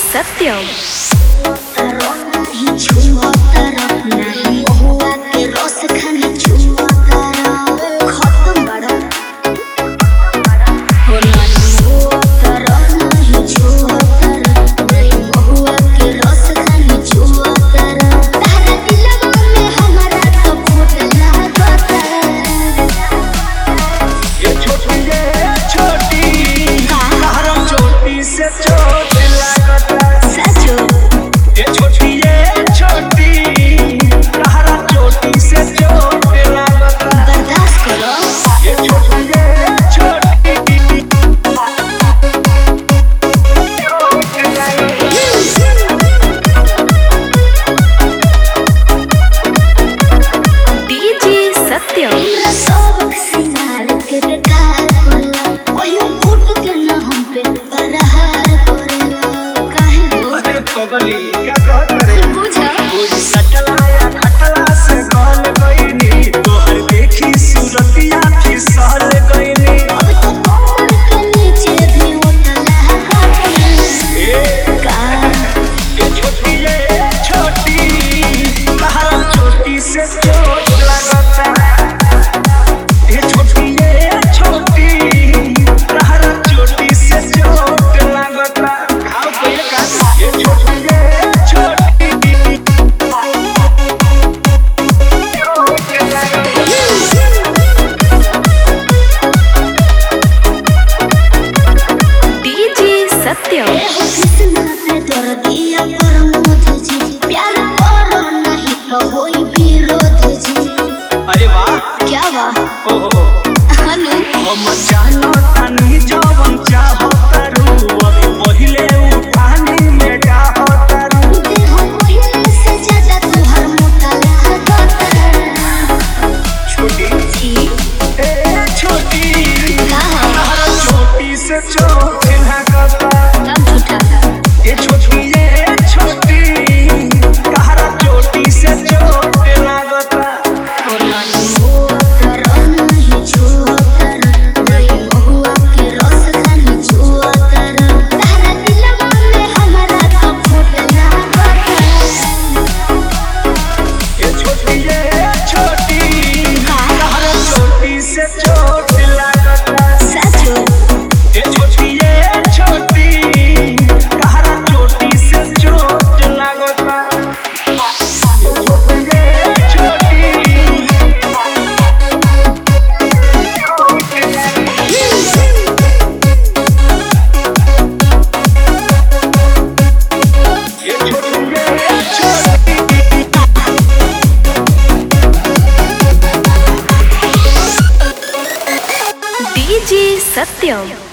सत्यम। अरे वाह क्या वाह हम जानो तानी जवन चाहो तारू अभी पहिले उठानी में डाहो तारू हम पहिले से ज्यादा तुहर मोटा लागत छोटी ए छोटी छोटी से छोट लागता हम झूठा ये छोटी ये छोटी कहरा छोटी से छोट लागता डीजे सत्यम।